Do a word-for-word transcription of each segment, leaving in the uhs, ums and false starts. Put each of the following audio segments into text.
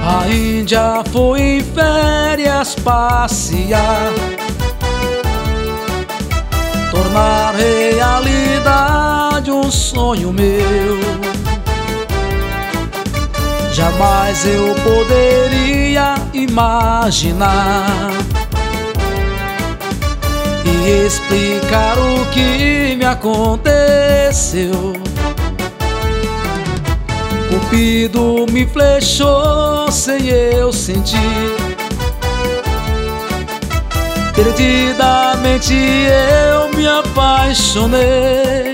A Índia foi em férias passear, tornar realidade um sonho meu. Jamais eu poderia imaginar e explicar o que me aconteceu. Cupido me flechou sem eu sentir, perdidamente eu me apaixonei.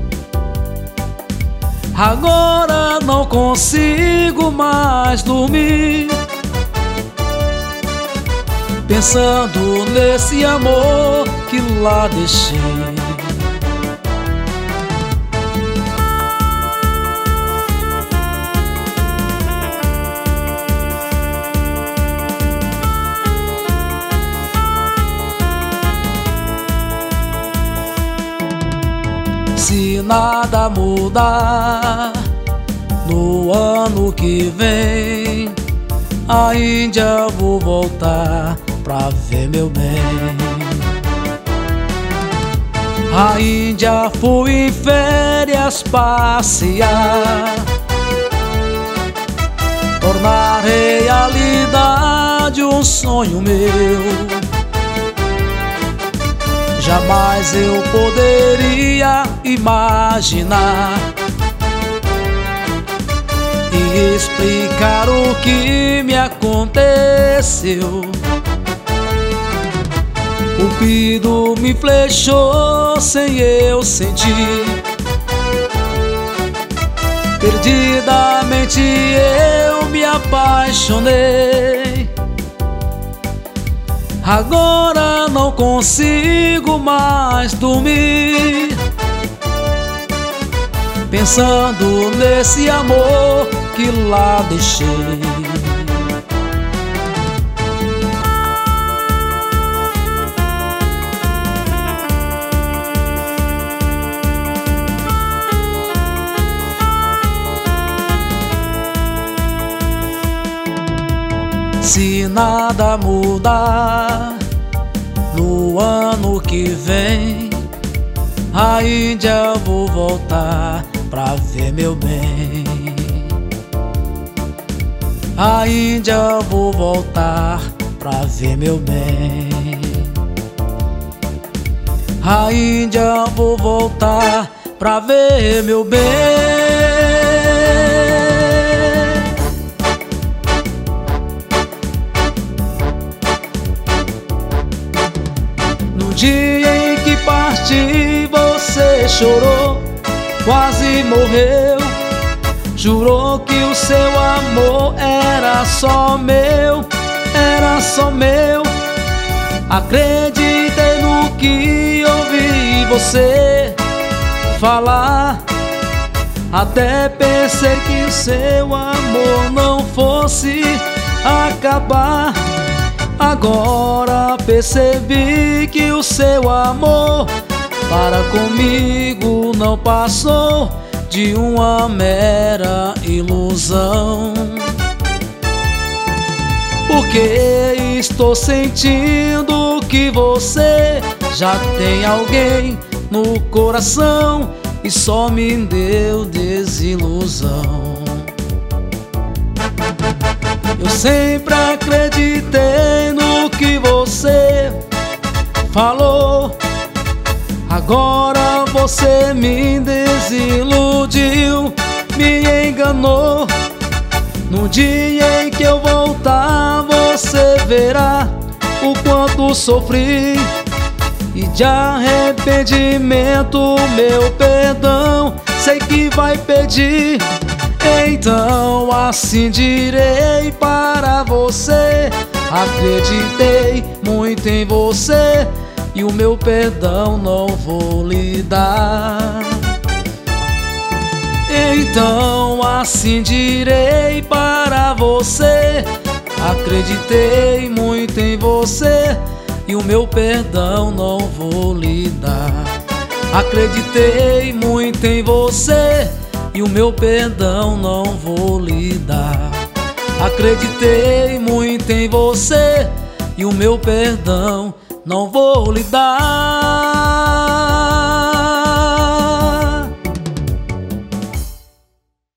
Agora não consigo mais dormir, pensando nesse amor que lá deixei. Se nada mudar no ano que vem, a Índia vou voltar pra ver meu bem. A Índia fui em férias passear, tornar realidade um sonho meu. Jamais eu poderia imaginar e explicar o que me aconteceu. Cupido me flechou sem eu sentir, perdidamente eu me apaixonei. Agora não consigo mais dormir, pensando nesse amor que lá deixei. Se nada mudar no ano que vem, a Índia vou voltar pra ver meu bem. A Índia vou voltar pra ver meu bem. A Índia vou voltar pra ver meu bem. No dia em que parti, você chorou, quase morreu. Jurou que o seu amor era só meu, era só meu. Acreditei no que ouvi você falar, até pensei que o seu amor não fosse acabar. Agora percebi que o seu amor para comigo não passou de uma mera ilusão. Porque estou sentindo que você já tem alguém no coração e só me deu desilusão. Eu sempre acreditei no que você falou, agora você me desiludiu, me enganou. No dia em que eu voltar, você verá o quanto sofri, e de arrependimento meu perdão sei que vai pedir. Então assim direi para você: acreditei muito em você e o meu perdão não vou lhe dar. Então assim direi para você: acreditei muito em você e o meu perdão não vou lhe dar. Acreditei muito em você e o meu perdão não vou lhe dar. Acreditei muito em você e o meu perdão não vou lhe dar.